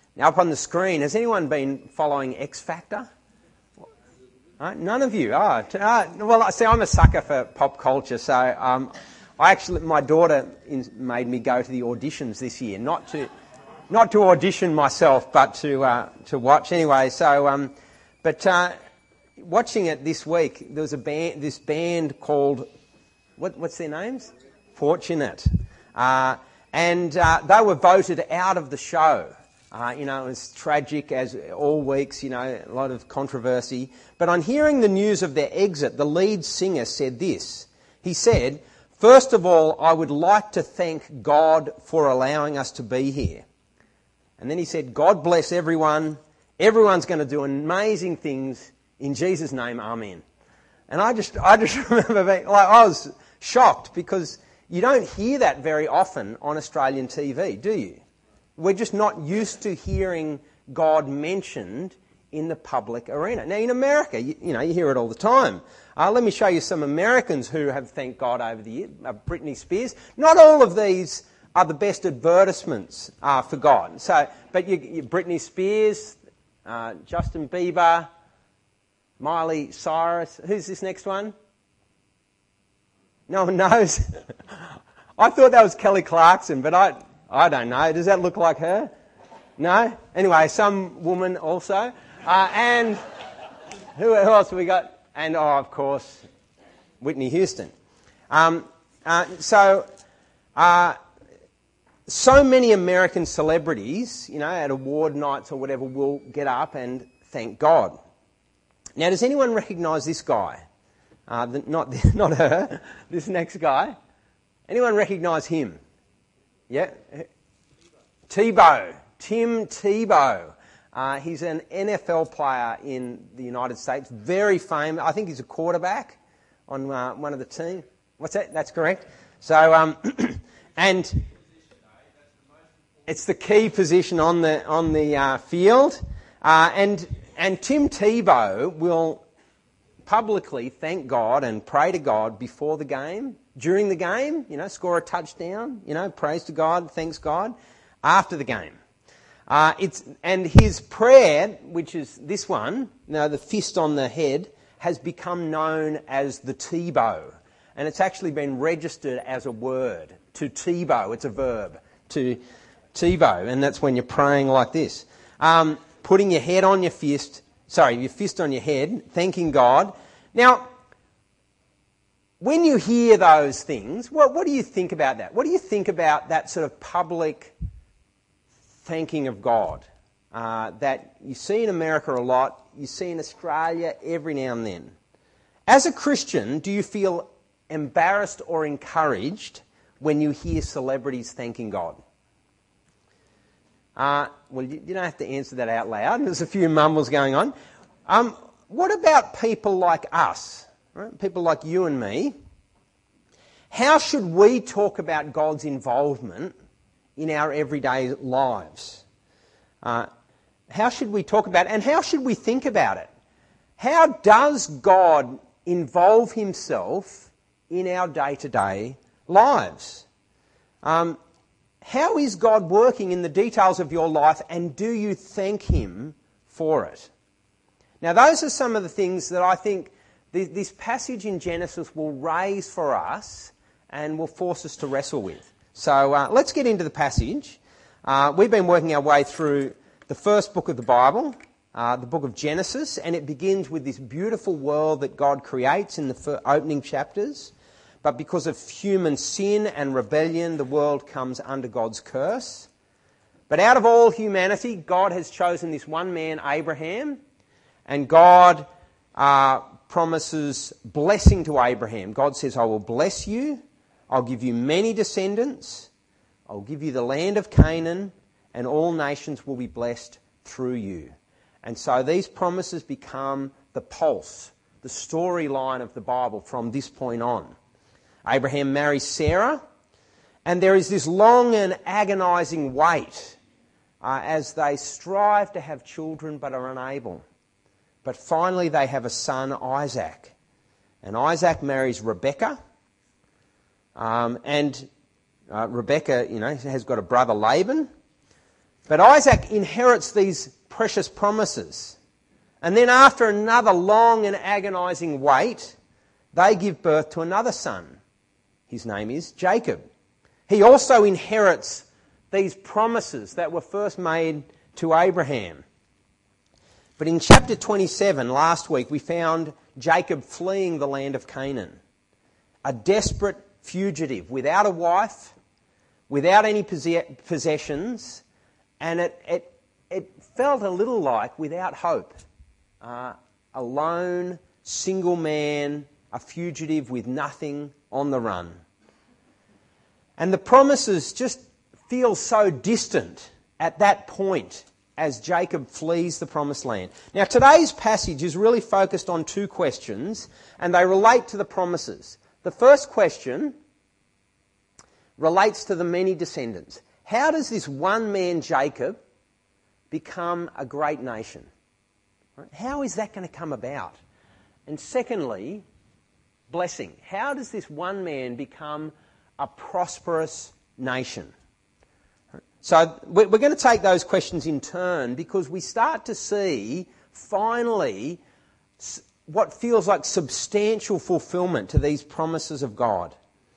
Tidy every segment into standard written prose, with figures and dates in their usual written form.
Now, up on the screen, has anyone been following X Factor? None of you. Well, see, I'm a sucker for pop culture, so my daughter made me go to the auditions this year, not to audition myself, but to watch anyway. So, watching it this week, there was this band called what's their names? Fortunate, and they were voted out of the show. It was tragic as all weeks, a lot of controversy. But on hearing the news of their exit, the lead singer said this. He said, "First of all, I would like to thank God for allowing us to be here." And then he said, "God bless everyone. Everyone's going to do amazing things. In Jesus' name, amen." And I just remember being I was shocked because you don't hear that very often on Australian TV, do you? We're just not used to hearing God mentioned in the public arena. Now, in America, you hear it all the time. Let me show you some Americans who have thanked God over the years. Britney Spears. Not all of these are the best advertisements for God. But Britney Spears, Justin Bieber, Miley Cyrus. Who's this next one? No one knows. I thought that was Kelly Clarkson, but I don't know. Does that look like her? No? Anyway, some woman also. And who else have we got? And, of course, Whitney Houston. So many American celebrities, at award nights or whatever, will get up and thank God. Now, does anyone recognise this guy? Not her. This next guy. Anyone recognise him? Yeah? Tebow. Tim Tebow. He's an NFL player in the United States. Very famous. I think he's a quarterback on one of the teams. What's that? That's correct. So, and it's the key position on the field. And Tim Tebow will publicly thank God and pray to God before the game, during the game, score a touchdown, praise to God, thanks God, after the game. And his prayer, which is this one, the fist on the head, has become known as the Tebow. And it's actually been registered as a word, to Tebow. It's a verb, to Tebow. And that's when you're praying like this. Putting your head on your fist on your head, thanking God. Now, when you hear those things, what do you think about that? What do you think about that sort of public thanking of God that you see in America a lot, you see in Australia every now and then? As a Christian, do you feel embarrassed or encouraged when you hear celebrities thanking God? Well, you don't have to answer that out loud. There's a few mumbles going on. What about people like us, right? People like you and me? How should we talk about God's involvement in our everyday lives? How should we talk about it, and how should we think about it? How does God involve himself in our day-to-day lives? How is God working in the details of your life, and do you thank him for it? Now, those are some of the things that I think this passage in Genesis will raise for us and will force us to wrestle with. So let's get into the passage. We've been working our way through the first book of the Bible, the book of Genesis, and it begins with this beautiful world that God creates in the opening chapters. But because of human sin and rebellion, the world comes under God's curse. But out of all humanity, God has chosen this one man, Abraham, and God promises blessing to Abraham. God says, "I will bless you, I'll give you many descendants, I'll give you the land of Canaan, and all nations will be blessed through you." And so these promises become the pulse, the storyline of the Bible from this point on. Abraham marries Sarah, and there is this long and agonising wait as they strive to have children but are unable. But finally they have a son, Isaac. And Isaac marries Rebekah. Rebekah, has got a brother, Laban. But Isaac inherits these precious promises. And then after another long and agonising wait, they give birth to another son. His name is Jacob. He also inherits these promises that were first made to Abraham. But in chapter 27 last week, we found Jacob fleeing the land of Canaan. A desperate fugitive without a wife, without any possessions, and it felt a little like without hope. A lone, single man, a fugitive with nothing, on the run. And the promises just feel so distant at that point as Jacob flees the promised land. Now today's passage is really focused on two questions, and they relate to the promises. The first question relates to the many descendants. How does this one man Jacob become a great nation? How is that going to come about? And secondly, blessing. How does this one man become a prosperous nation? So we're going to take those questions in turn, because we start to see finally what feels like substantial fulfilment to these promises of God.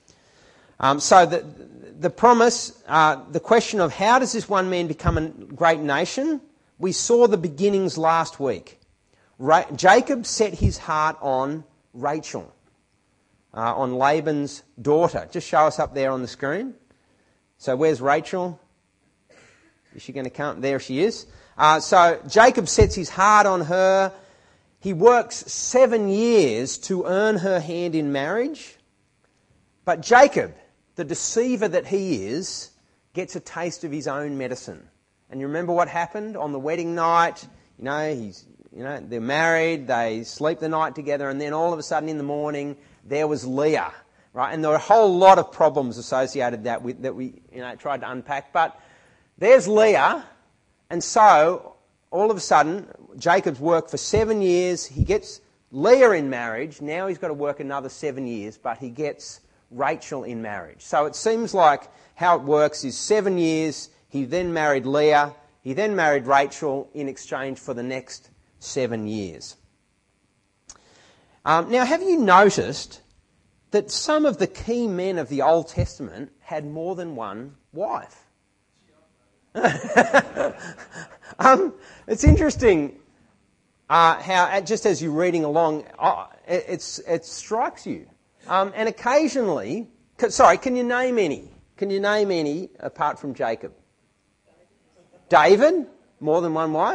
So the promise, the question of how does this one man become a great nation, we saw the beginnings last week. Jacob set his heart on Rachel, on Laban's daughter. Just show us up there on the screen. So where's Rachel? Is she going to come? There she is. So Jacob sets his heart on her. He works 7 years to earn her hand in marriage. But Jacob, the deceiver that he is, gets a taste of his own medicine. And you remember what happened on the wedding night? They're married, they sleep the night together, and then all of a sudden in the morning, there was Leah, right? And there were a whole lot of problems associated that we tried to unpack. But there's Leah, and so all of a sudden, Jacob's worked for 7 years. He gets Leah in marriage. Now he's got to work another 7 years, but he gets Rachel in marriage. So it seems like how it works is 7 years. He then married Leah. He then married Rachel in exchange for the next 7 years. Now, have you noticed that some of the key men of the Old Testament had more than one wife? It's interesting how, just as you're reading along, it strikes you. And occasionally, can you name any? Can you name any apart from Jacob? David, more than one wife?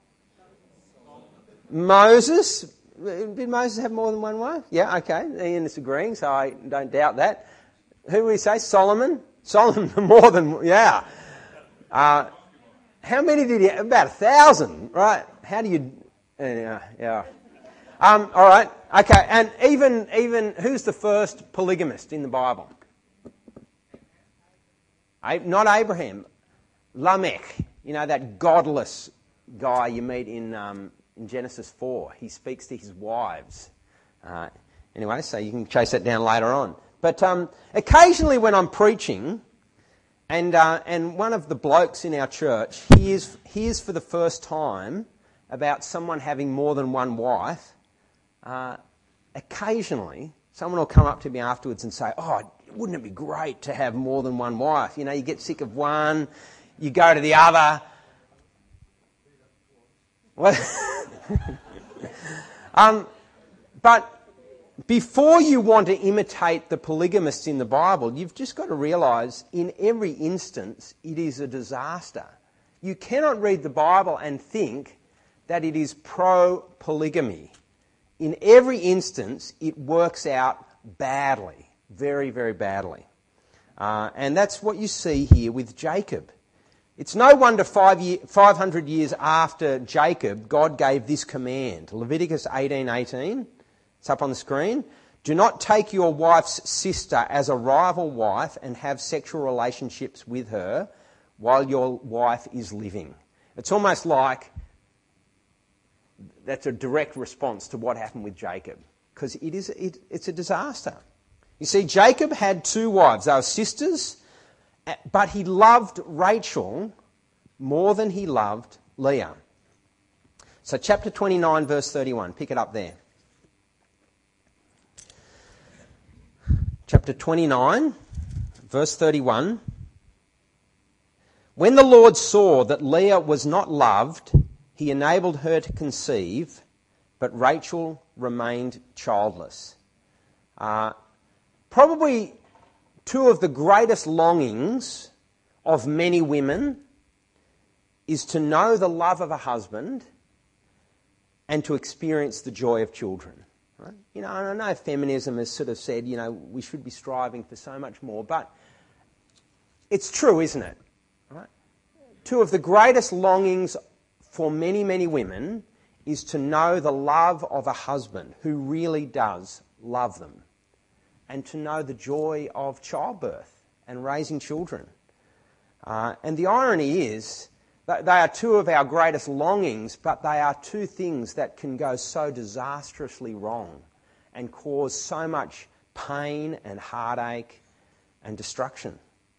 Moses, did Moses have more than one wife? Yeah, okay. Ian is agreeing, so I don't doubt that. Who do we say? Solomon? Solomon, more than, yeah. How many did he have? About 1,000, right? How do you, yeah. All right, okay. And even who's the first polygamist in the Bible? Not Abraham. Lamech, that godless guy you meet in Genesis 4. He speaks to his wives. Anyway, so you can chase that down later on. But occasionally when I'm preaching, and one of the blokes in our church hears for the first time about someone having more than one wife, occasionally someone will come up to me afterwards and say, "Oh, wouldn't it be great to have more than one wife? You get sick of one, you go to the other." Well, but before you want to imitate the polygamists in the Bible, you've just got to realise in every instance it is a disaster. You cannot read the Bible and think that it is pro-polygamy. In every instance, it works out badly, very, very badly. And that's what you see here with Jacob. It's no wonder 500 years after Jacob, God gave this command. Leviticus 18:18. It's up on the screen. "Do not take your wife's sister as a rival wife and have sexual relationships with her while your wife is living." It's almost like that's a direct response to what happened with Jacob, because it's a disaster. You see, Jacob had 2 wives. They were sisters, but he loved Rachel more than he loved Leah. So chapter 29, verse 31. Pick it up there. Chapter 29, verse 31. When the Lord saw that Leah was not loved, he enabled her to conceive, but Rachel remained childless. Probably two of the greatest longings of many women is to know the love of a husband and to experience the joy of children. Right? You know, and I know feminism has sort of said, you know, we should be striving for so much more, but it's true, isn't it? Right? Two of the greatest longings for many, many women is to know the love of a husband who really does love them, and to know the joy of childbirth and raising children. And the irony is that they are two of our greatest longings, but they are two things that can go so disastrously wrong and cause so much pain and heartache and destruction.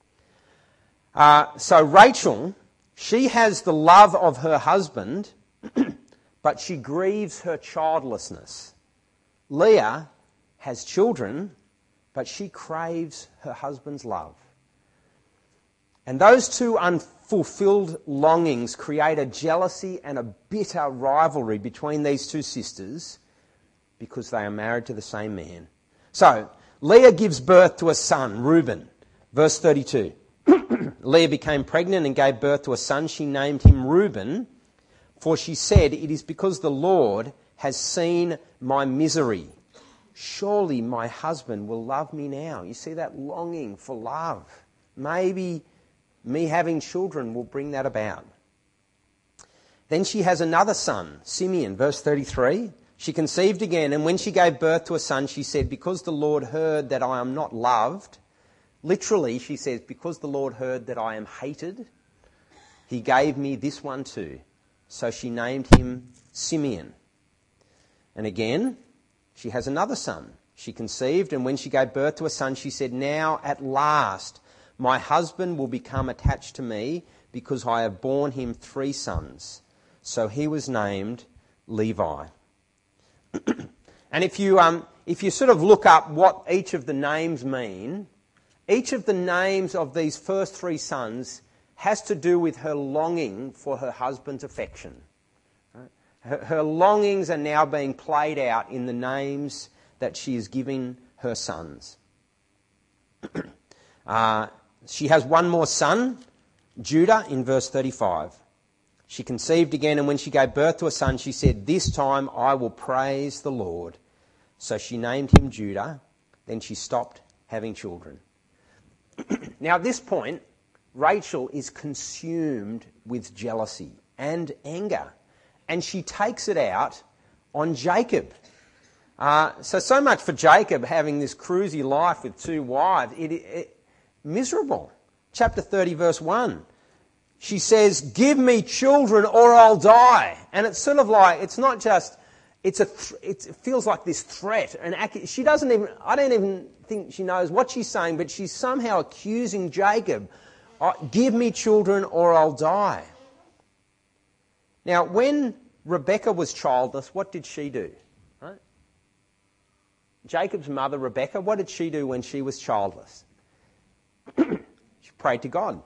So Rachel, she has the love of her husband, but she grieves her childlessness. Leah has children, but she craves her husband's love. And those two unfulfilled longings create a jealousy and a bitter rivalry between these two sisters because they are married to the same man. So, Leah gives birth to a son, Reuben. Verse 32. Leah became pregnant and gave birth to a son. She named him Reuben, for she said, "It is because the Lord has seen my misery. Surely my husband will love me now." You see that longing for love. Maybe me having children will bring that about. Then she has another son, Simeon, verse 33. She conceived again, and when she gave birth to a son, she said, "Because the Lord heard that I am not loved," literally she says, "because the Lord heard that I am hated, he gave me this one too." So she named him Simeon. And again, she has another son. She conceived, and when she gave birth to a son, she said, "Now at last my husband will become attached to me because I have borne him 3 sons." So he was named Levi. And if you sort of look up what each of the names mean, each of the names of these first 3 sons has to do with her longing for her husband's affection. Her longings are now being played out in the names that she is giving her sons. She has one more son, Judah, in verse 35. She conceived again, and when she gave birth to a son, she said, "This time I will praise the Lord." So she named him Judah. Then she stopped having children. Now at this point, Rachel is consumed with jealousy and anger, and she takes it out on Jacob. So much for Jacob having this cruisy life with 2 wives. Miserable. Chapter 30, verse 1. She says, "Give me children or I'll die." And it's sort of like, it's not just, it feels like this threat. She doesn't even, I don't even think she knows what she's saying, but she's somehow accusing Jacob, "Give me children or I'll die." Now, when Rebecca was childless, what did she do? Right? Jacob's mother, Rebecca, what did she do when she was childless? She prayed to God.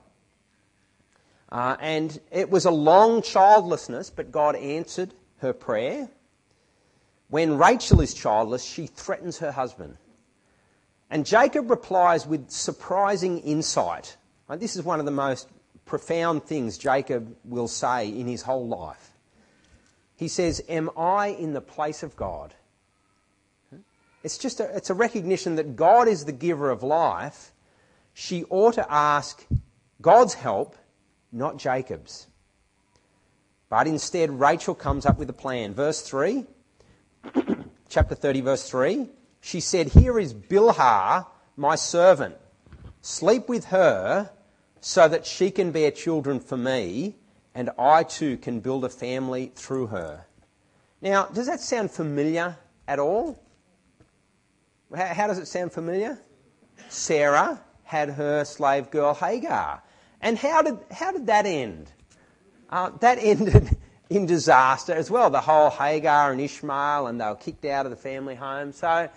And it was a long childlessness, but God answered her prayer. When Rachel is childless, she threatens her husband. And Jacob replies with surprising insight. This is one of the most profound things Jacob will say in his whole life. He says, "Am I in the place of God?" It's a recognition that God is the giver of life. She ought to ask God's help, not Jacob's. But instead, Rachel comes up with a plan. Verse 3, chapter 30, verse 3, she said, "Here is Bilhah, my servant. Sleep with her so that she can bear children for me, and I too can build a family through her." Now, does that sound familiar at all? How does it sound familiar? Sarah had her slave girl Hagar. And how did that end? that ended in disaster as well. The whole Hagar and Ishmael, and they were kicked out of the family home. So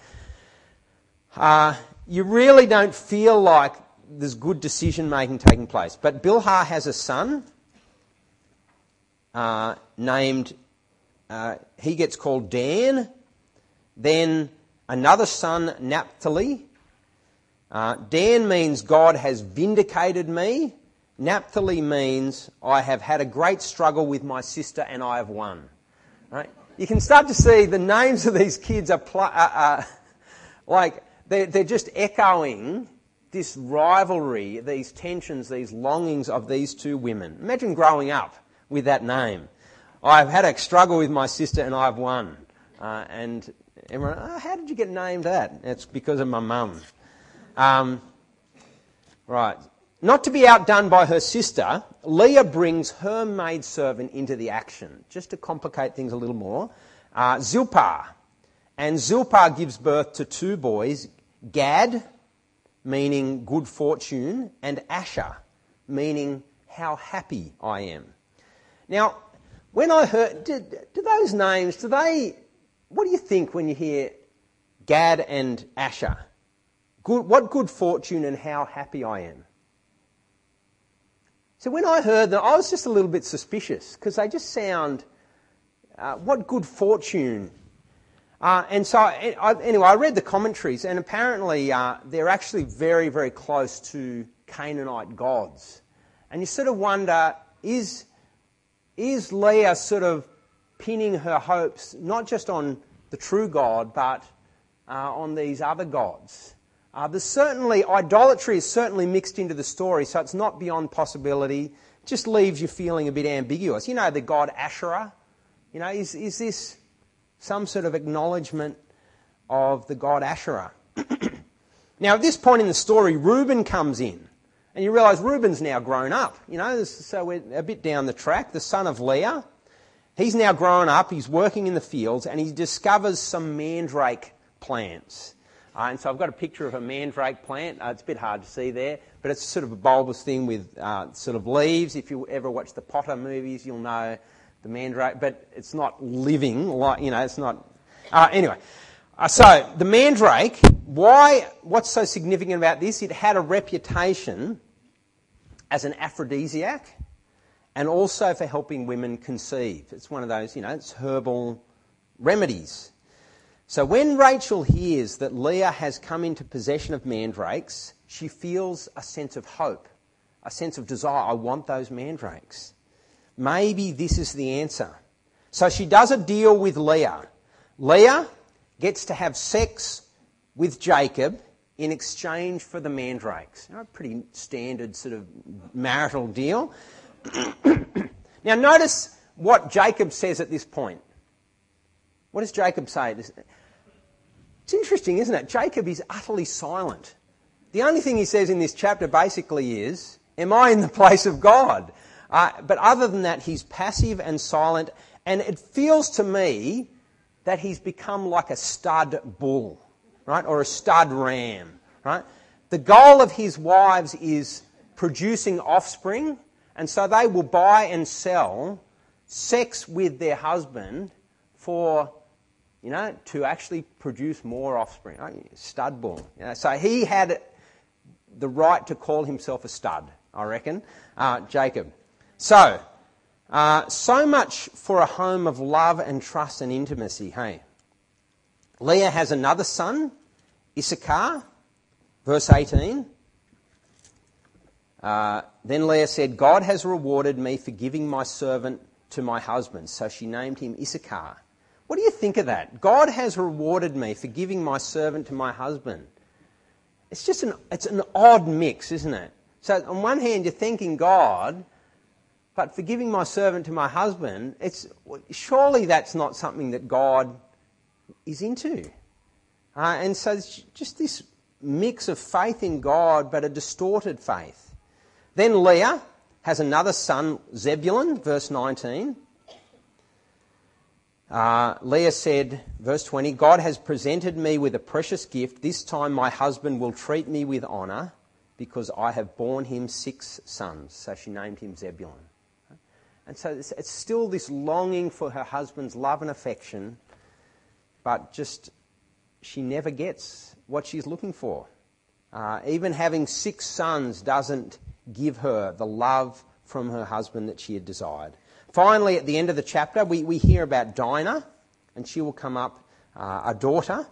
you really don't feel like there's good decision-making taking place. But Bilhah has a son named, he gets called Dan. Then another son, Naphtali. Dan means God has vindicated me. Naphtali means I have had a great struggle with my sister and I have won. Right? You can start to see the names of these kids are like they're just echoing this rivalry, these tensions, these longings of these two women. Imagine growing up with that name. I've had a struggle with my sister and I've won. And everyone, how did you get named that? It's because of my mum. Right. Not to be outdone by her sister, Leah brings her maidservant into the action, just to complicate things a little more. Zilpah. And Zilpah gives birth to two boys, Gad, meaning good fortune, and Asher, meaning how happy I am. Now, when I heard, do those names, what do you think when you hear Gad and Asher? What good fortune and how happy I am? So when I heard them, I was just a little bit suspicious because they just sound, what good fortune. And so, anyway, I read the commentaries and apparently they're actually very, very close to Canaanite gods. And you sort of wonder, is Leah sort of pinning her hopes not just on the true God, but on these other gods? There's certainly, idolatry is certainly mixed into the story, so it's not beyond possibility. It just leaves you feeling a bit ambiguous. You know, the god Asherah, you know, is this some sort of acknowledgement of the god Asherah? Now, at this point in the story, Reuben comes in, and you realise Reuben's now grown up, you know, so we're a bit down the track, the son of Leah. He's now grown up, he's working in the fields, and he discovers some mandrake plants. And so I've got a picture of a mandrake plant. It's a bit hard to see there, but it's sort of a bulbous thing with sort of leaves. If you ever watch the Potter movies, you'll know the mandrake, but it's not living, like, you know, it's not... Anyway, so the mandrake, what's so significant about this? It had a reputation as an aphrodisiac and also for helping women conceive. It's one of those, you know, it's herbal remedies. So when Rachel hears that Leah has come into possession of mandrakes, she feels a sense of hope, a sense of desire. I want those mandrakes. Maybe this is the answer. So she does a deal with Leah. Leah gets to have sex with Jacob in exchange for the mandrakes. You know, pretty standard sort of marital deal. Now notice what Jacob says at this point. What does Jacob say? It's interesting, isn't it? Jacob is utterly silent. The only thing he says in this chapter basically is, am I in the place of God? But other than that, he's passive and silent, and it feels to me that he's become like a stud bull, right, or a stud ram, right? The goal of his wives is producing offspring, and so they will buy and sell sex with their husband for, you know, to actually produce more offspring. Stud bull. You know, so he had the right to call himself a stud, I reckon, Jacob. So much for a home of love and trust and intimacy, hey? Leah has another son, Issachar, verse 18. Then Leah said, God has rewarded me for giving my servant to my husband. So she named him Issachar. What do you think of that? God has rewarded me for giving my servant to my husband. It's just it's an odd mix, isn't it? So on one hand, you're thanking God, but for giving my servant to my husband, surely that's not something that God is into. And so it's just this mix of faith in God, but a distorted faith. Then Leah has another son, Zebulun, verse 19. Leah said, verse 20, God has presented me with a precious gift. This time my husband will treat me with honour because I have borne him 6 sons. So she named him Zebulun. And so it's still this longing for her husband's love and affection, but just she never gets what she's looking for. Even having 6 sons doesn't give her the love from her husband that she had desired. Finally, at the end of the chapter, we hear about Dinah, and she will come up a daughter.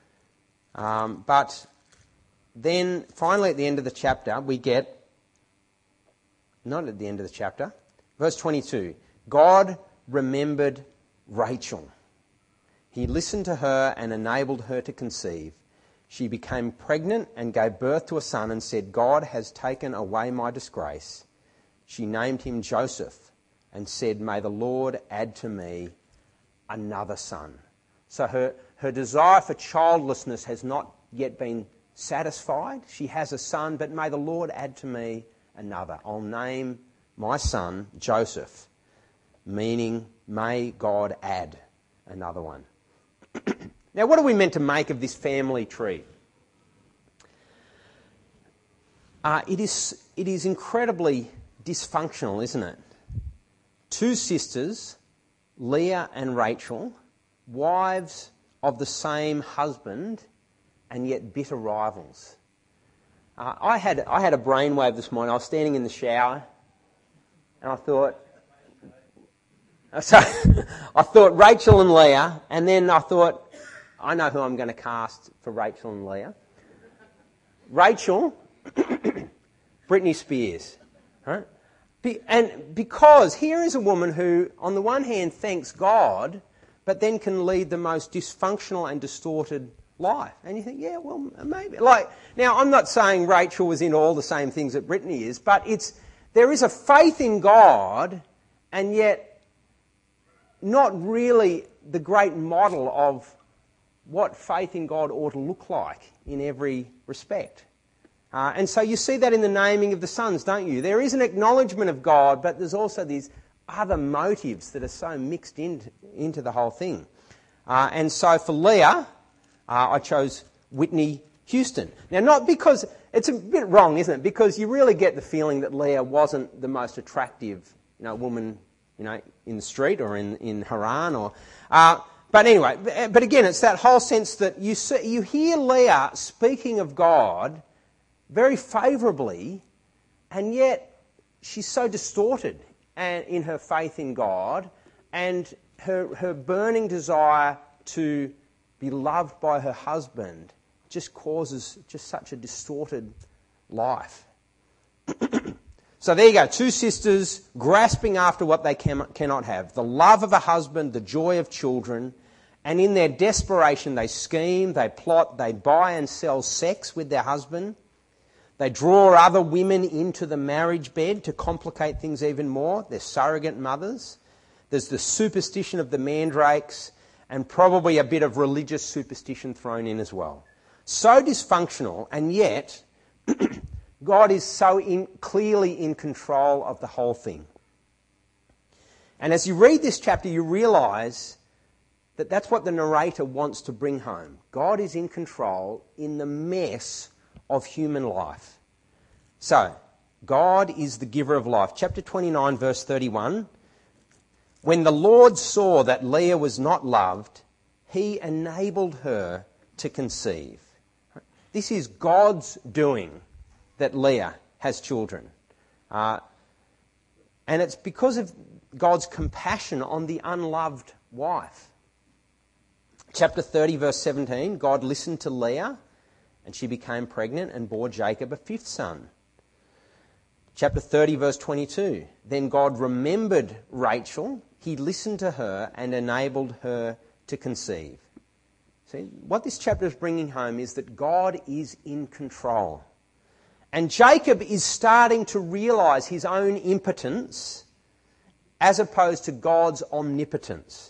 But then finally at the end of the chapter, we get, not at the end of the chapter, verse 22, God remembered Rachel. He listened to her and enabled her to conceive. She became pregnant and gave birth to a son and said, God has taken away my disgrace. She named him Joseph and said, may the Lord add to me another son. So her desire for childlessness has not yet been satisfied. She has a son, but may the Lord add to me another. I'll name my son Joseph, meaning may God add another one. Now, what are we meant to make of this family tree? It is incredibly dysfunctional, isn't it? 2 sisters, Leah and Rachel, wives of the same husband, and yet bitter rivals. I had a brainwave this morning. I was standing in the shower, and I thought Rachel and Leah, and then I thought, I know who I'm going to cast for Rachel and Leah. Rachel, Britney Spears. Right? And because here is a woman who, on the one hand, thanks God, but then can lead the most dysfunctional and distorted life. And you think, yeah, well, maybe. Now, I'm not saying Rachel was into all the same things that Britney is, but there is a faith in God, and yet not really the great model of what faith in God ought to look like in every respect. And so you see that in the naming of the sons, don't you? There is an acknowledgement of God, but there's also these other motives that are so mixed into the whole thing. And so for Leah, I chose Whitney Houston. Now, not because, it's a bit wrong, isn't it? Because you really get the feeling that Leah wasn't the most attractive, woman, in the street or in Haran but anyway, but again, it's that whole sense that you hear Leah speaking of God very favourably, and yet she's so distorted in her faith in God, and her burning desire to be loved by her husband just causes just such a distorted life. So there you go, 2 sisters grasping after what they cannot have. The love of a husband, the joy of children, and in their desperation they scheme, they plot, they buy and sell sex with their husband. They draw other women into the marriage bed to complicate things even more. They're surrogate mothers. There's the superstition of the mandrakes, and probably a bit of religious superstition thrown in as well. So dysfunctional, and yet God is so clearly in control of the whole thing. And as you read this chapter, you realise that that's what the narrator wants to bring home. God is in control in the mess of human life. So, God is the giver of life. Chapter 29, verse 31. When the Lord saw that Leah was not loved, he enabled her to conceive. This is God's doing that Leah has children. And it's because of God's compassion on the unloved wife. Chapter 30, verse 17, God listened to Leah, and she became pregnant and bore Jacob a 5th son. Chapter 30, verse 22, then God remembered Rachel, he listened to her and enabled her to conceive. See, what this chapter is bringing home is that God is in control. And Jacob is starting to realise his own impotence as opposed to God's omnipotence.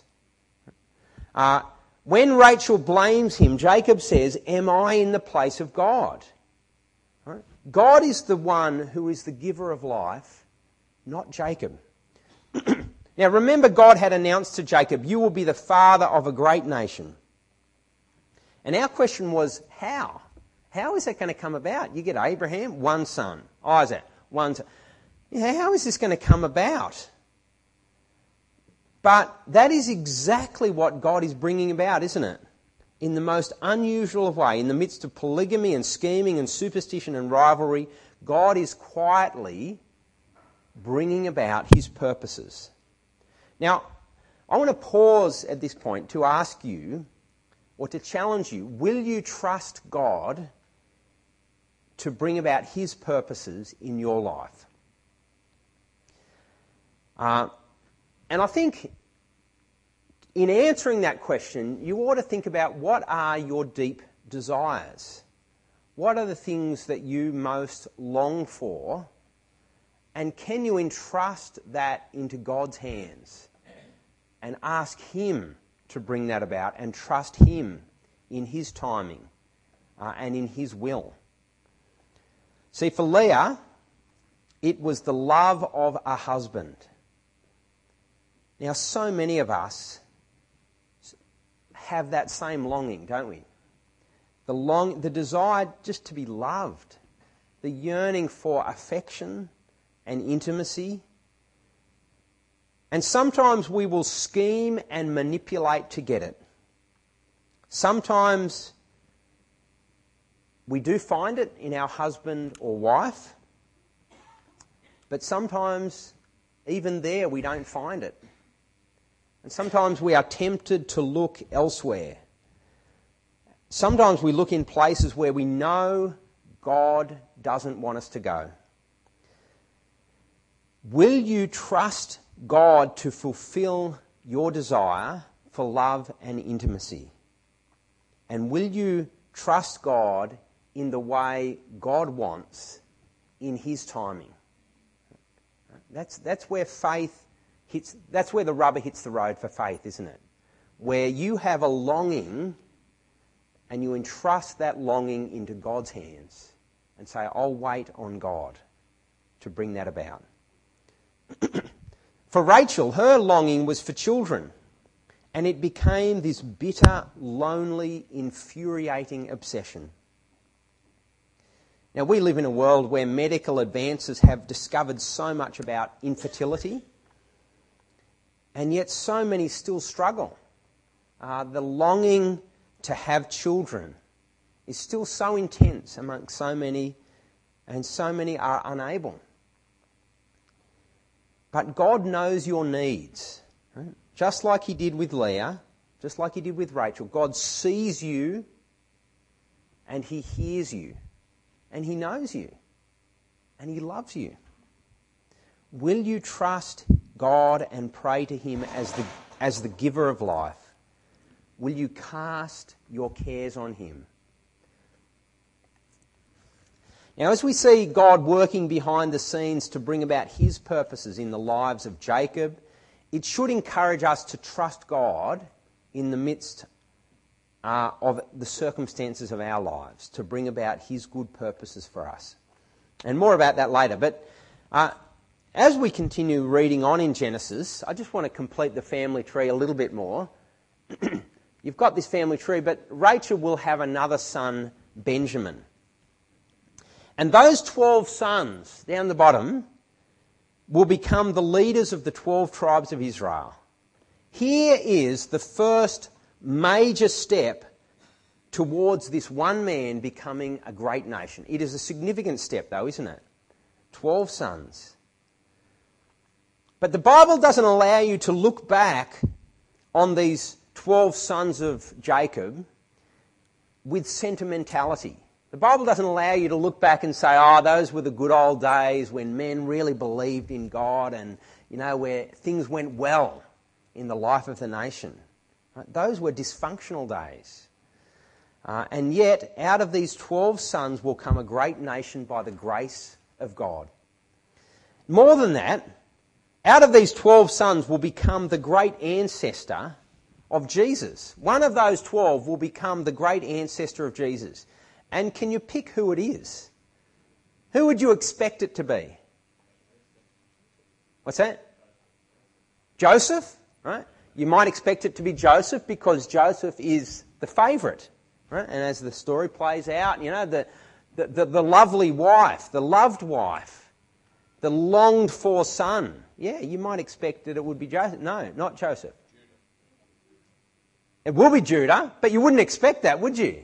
When Rachel blames him, Jacob says, am I in the place of God? Right? God is the one who is the giver of life, not Jacob. Now remember, God had announced to Jacob, you will be the father of a great nation. And our question was, how? How is that going to come about? You get Abraham, 1 son. Isaac, 1 son. Yeah, how is this going to come about? But that is exactly what God is bringing about, isn't it? In the most unusual of way, in the midst of polygamy and scheming and superstition and rivalry, God is quietly bringing about his purposes. Now, I want to pause at this point to ask you, or to challenge you, will you trust God to bring about his purposes in your life? And I think in answering that question, you ought to think about what are your deep desires? What are the things that you most long for? And can you entrust that into God's hands and ask him to bring that about and trust him in his timing and in his will? See, for Leah, it was the love of a husband. Now, so many of us have that same longing, don't we? The desire just to be loved, the yearning for affection and intimacy. And sometimes we will scheme and manipulate to get it. Sometimes we do find it in our husband or wife, but sometimes even there we don't find it. And sometimes we are tempted to look elsewhere. Sometimes we look in places where we know God doesn't want us to go. Will you trust God to fulfill your desire for love and intimacy? And will you trust God in the way God wants in his timing? That's where faith hits, that's where the rubber hits the road for faith, isn't it? Where you have a longing and you entrust that longing into God's hands and say, I'll wait on God to bring that about. For Rachel, her longing was for children, and it became this bitter, lonely, infuriating obsession. Now, we live in a world where medical advances have discovered so much about infertility, and yet so many still struggle. The longing to have children is still so intense among so many, and so many are unable. But God knows your needs, right? Just like he did with Leah, just like he did with Rachel. God sees you and he hears you and he knows you and he loves you. Will you trust God and pray to him as the giver of life? Will you cast your cares on him? Now, as we see God working behind the scenes to bring about his purposes in the lives of Jacob, it should encourage us to trust God in the midst of the circumstances of our lives, to bring about his good purposes for us. And more about that later. But as we continue reading on in Genesis, I just want to complete the family tree a little bit more. You've got this family tree, but Rachel will have another son, Benjamin. And those 12 sons down the bottom will become the leaders of the 12 tribes of Israel. Here is the first major step towards this one man becoming a great nation. It is a significant step though, isn't it? 12 sons. But the Bible doesn't allow you to look back on these 12 sons of Jacob with sentimentality. The Bible doesn't allow you to look back and say, those were the good old days when men really believed in God and, where things went well in the life of the nation. Right? Those were dysfunctional days. And yet, out of these 12 sons will come a great nation by the grace of God. More than that, out of these 12 sons will become the great ancestor of Jesus. One of those 12 will become the great ancestor of Jesus. And can you pick who it is? Who would you expect it to be? What's that? Joseph, right? You might expect it to be Joseph because Joseph is the favourite, right? And as the story plays out, the lovely wife, the loved wife, the longed for son. Yeah, you might expect that it would be Joseph. No, not Joseph. It will be Judah, but you wouldn't expect that, would you?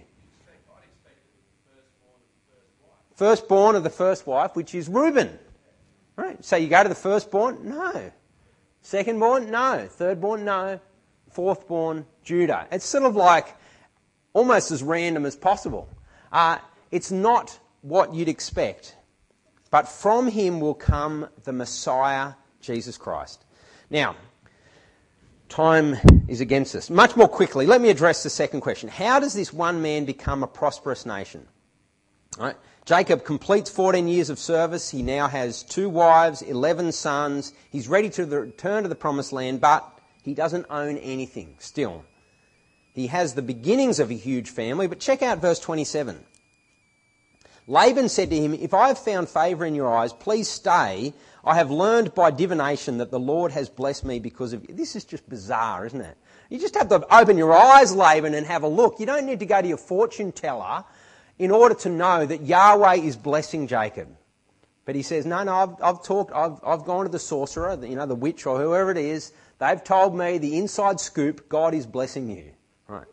Firstborn of the first wife, which is Reuben. Right? So you go to the firstborn? No. Secondborn? No. Thirdborn? No. Fourthborn? Judah. It's sort of like almost as random as possible. It's not what you'd expect. But from him will come the Messiah, Jesus Christ. Now, time is against us. Much more quickly, let me address the second question. How does this one man become a prosperous nation? All right. Jacob completes 14 years of service. He now has 2 wives, 11 sons. He's ready to return to the promised land, but he doesn't own anything still. He has the beginnings of a huge family, but check out verse 27. Laban said to him, "If I have found favour in your eyes, please stay. I have learned by divination that the Lord has blessed me because of you." This is just bizarre, isn't it? You just have to open your eyes, Laban, and have a look. You don't need to go to your fortune teller in order to know that Yahweh is blessing Jacob. But he says, no, I've gone to the sorcerer, the witch or whoever it is. They've told me the inside scoop, God is blessing you. Right.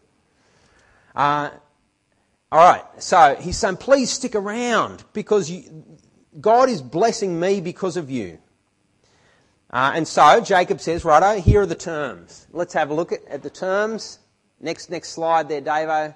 All right, so he's saying, please stick around because God is blessing me because of you. And so Jacob says, righto, here are the terms. Let's have a look at the terms. Next slide there, Davo.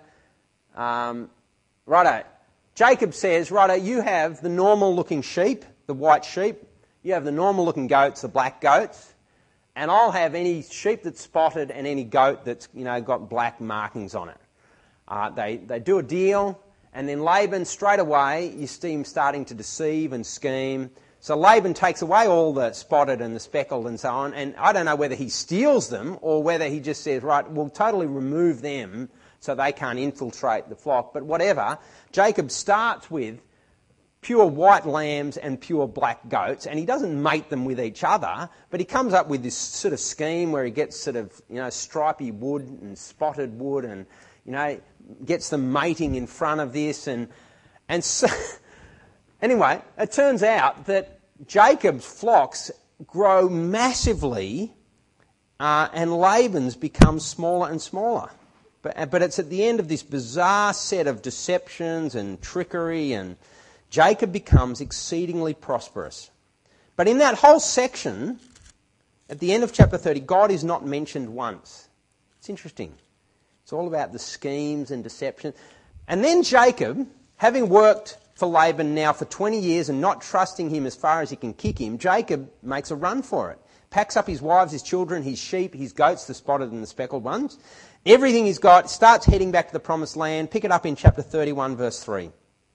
Righto. Jacob says, righto, you have the normal looking sheep, the white sheep. You have the normal looking goats, the black goats. And I'll have any sheep that's spotted and any goat that's, got black markings on it. They do a deal, and then Laban, straight away, you see him starting to deceive and scheme. So Laban takes away all the spotted and the speckled and so on, and I don't know whether he steals them or whether he just says, right, we'll totally remove them so they can't infiltrate the flock. But whatever, Jacob starts with pure white lambs and pure black goats, and he doesn't mate them with each other, but he comes up with this sort of scheme where he gets sort of, stripy wood and spotted wood and, gets them mating in front of this. And so, anyway, it turns out that Jacob's flocks grow massively and Laban's become smaller and smaller. But it's at the end of this bizarre set of deceptions and trickery, and Jacob becomes exceedingly prosperous. But in that whole section, at the end of chapter 30, God is not mentioned once. It's interesting. It's all about the schemes and deception. And then Jacob, having worked for Laban now for 20 years and not trusting him as far as he can kick him, Jacob makes a run for it. Packs up his wives, his children, his sheep, his goats, the spotted and the speckled ones. Everything he's got, starts heading back to the promised land. Pick it up in chapter 31, verse 3.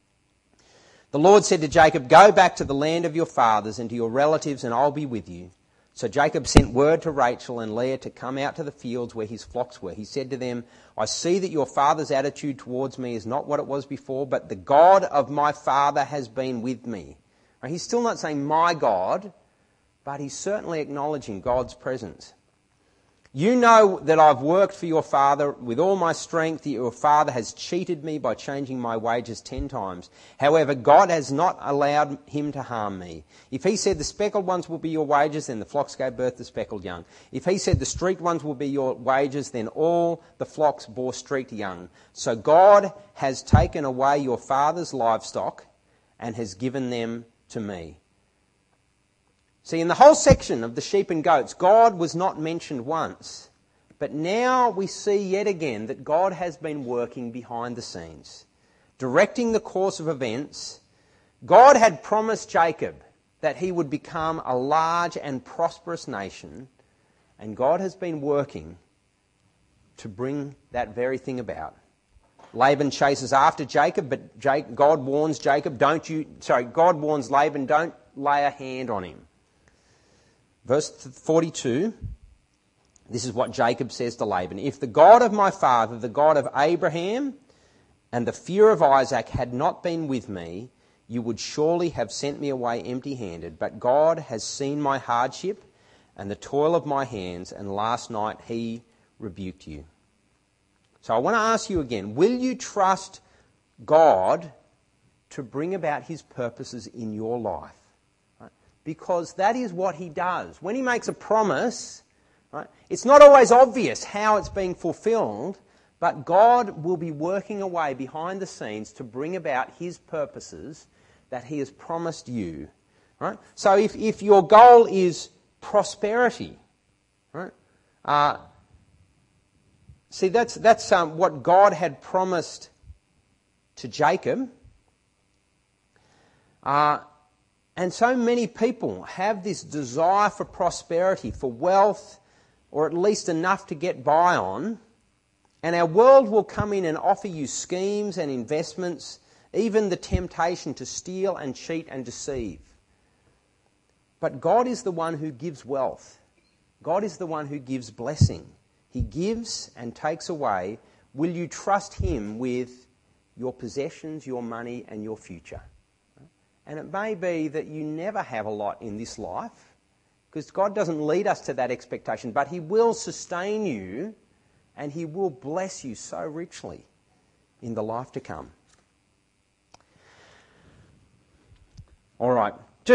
The Lord said to Jacob, "Go back to the land of your fathers and to your relatives, and I'll be with you." So Jacob sent word to Rachel and Leah to come out to the fields where his flocks were. He said to them, "I see that your father's attitude towards me is not what it was before, but the God of my father has been with me." Right, he's still not saying my God, but he's certainly acknowledging God's presence. "You know that I've worked for your father with all my strength. Your father has cheated me by changing my wages 10 times. However, God has not allowed him to harm me. If he said the speckled ones will be your wages, then the flocks gave birth to speckled young. If he said the streaked ones will be your wages, then all the flocks bore streaked young. So God has taken away your father's livestock and has given them to me." See, in the whole section of the sheep and goats, God was not mentioned once. But now we see yet again that God has been working behind the scenes, directing the course of events. God had promised Jacob that he would become a large and prosperous nation, and God has been working to bring that very thing about. Laban chases after Jacob, but God warns Laban, don't lay a hand on him. Verse 42, this is what Jacob says to Laban. "If the God of my father, the God of Abraham and the fear of Isaac had not been with me, you would surely have sent me away empty-handed. But God has seen my hardship and the toil of my hands, and last night he rebuked you." So I want to ask you again, will you trust God to bring about his purposes in your life? because that is what he does. When he makes a promise, right, it's not always obvious how it's being fulfilled, but God will be working away behind the scenes to bring about his purposes that he has promised you. Right? So if your goal is prosperity, right? See, that's what God had promised to Jacob. And so many people have this desire for prosperity, for wealth, or at least enough to get by on. And our world will come in and offer you schemes and investments, even the temptation to steal and cheat and deceive. But God is the one who gives wealth. God is the one who gives blessing. He gives and takes away. Will you trust him with your possessions, your money, and your future? And it may be that you never have a lot in this life, because God doesn't lead us to that expectation, but he will sustain you and he will bless you so richly in the life to come. All right,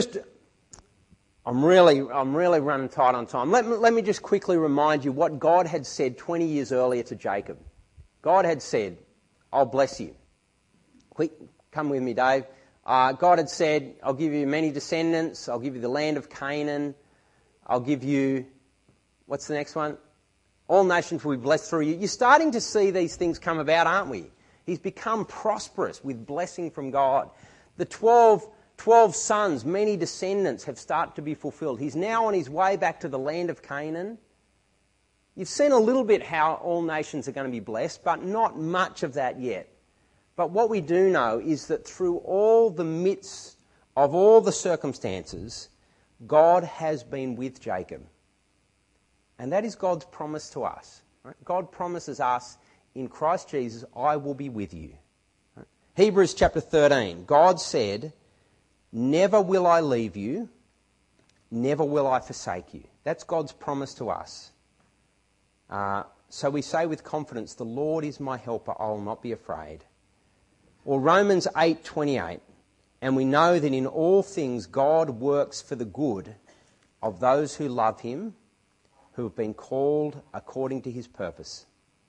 I'm really running tight on time. Let me just quickly remind you what God had said 20 years earlier to Jacob. God had said, I'll bless you. Quick, come with me, Dave. God had said, I'll give you many descendants. I'll give you the land of Canaan. I'll give you, what's the next one? All nations will be blessed through you. You're starting to see these things come about, aren't we? He's become prosperous with blessing from God. The 12 sons, many descendants have started to be fulfilled. He's now on his way back to the land of Canaan. You've seen a little bit how all nations are going to be blessed, but not much of that yet. But what we do know is that through all the midst of all the circumstances, God has been with Jacob. And that is God's promise to us. Right? God promises us, in Christ Jesus, I will be with you. Right? Hebrews chapter 13, God said, never will I leave you, never will I forsake you. That's God's promise to us. So we say with confidence, the Lord is my helper, I will not be afraid. Or Romans 8:28, and we know that in all things God works for the good of those who love him, who have been called according to his purpose.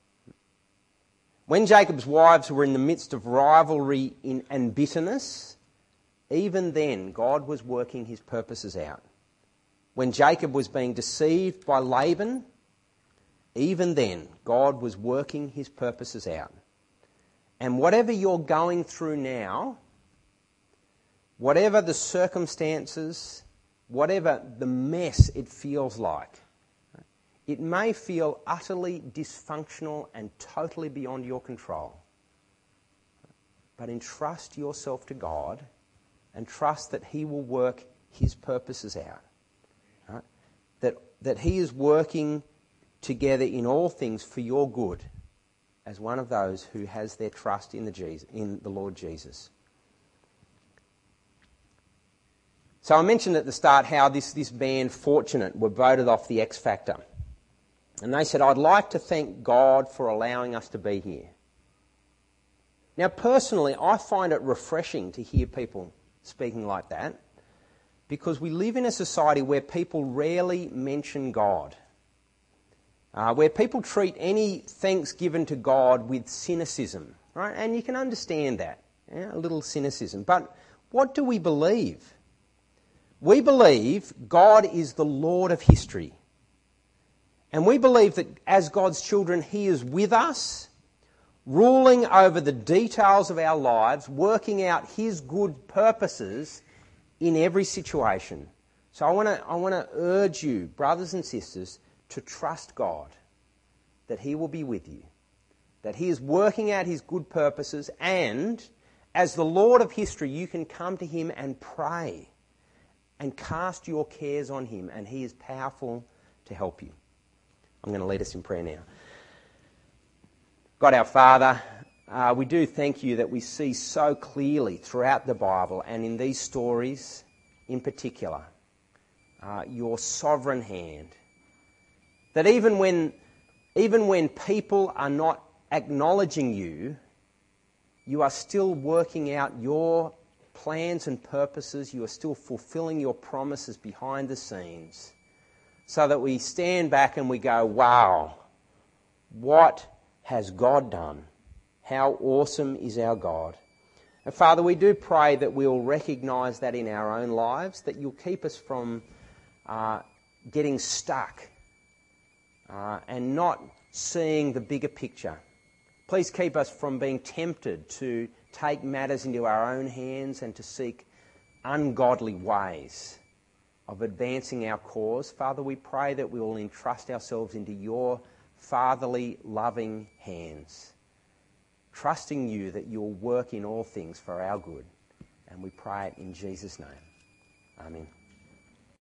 When Jacob's wives were in the midst of rivalry and bitterness, even then God was working his purposes out. When Jacob was being deceived by Laban, even then God was working his purposes out. And whatever you're going through now, whatever the circumstances, whatever the mess it feels like, it may feel utterly dysfunctional and totally beyond your control. But entrust yourself to God and trust that he will work his purposes out. Right? That he is working together in all things for your good as one of those who has their trust in the Lord Jesus. So I mentioned at the start how this band, Fortunate, were voted off the X Factor. And they said, I'd like to thank God for allowing us to be here. Now, personally, I find it refreshing to hear people speaking like that, because we live in a society where people rarely mention God, where people treat any thanks given to God with cynicism, right? And you can understand that, a little cynicism. But what do we believe? We believe God is the Lord of history. And we believe that as God's children, he is with us, ruling over the details of our lives, working out his good purposes in every situation. So I want to urge you, brothers and sisters, to trust God, that he will be with you, that he is working out his good purposes, and as the Lord of history, you can come to him and pray and cast your cares on him, and he is powerful to help you. I'm going to lead us in prayer now. God our Father, we do thank you that we see so clearly throughout the Bible and in these stories in particular, your sovereign hand. That even when people are not acknowledging you, you are still working out your plans and purposes. You are still fulfilling your promises behind the scenes, so that we stand back and we go, wow, what has God done? How awesome is our God? And Father, we do pray that we'll recognise that in our own lives, that you'll keep us from getting stuck and not seeing the bigger picture. Please keep us from being tempted to take matters into our own hands and to seek ungodly ways of advancing our cause. Father, we pray that we will entrust ourselves into your fatherly, loving hands, trusting you that you'll work in all things for our good. And we pray it in Jesus' name. Amen.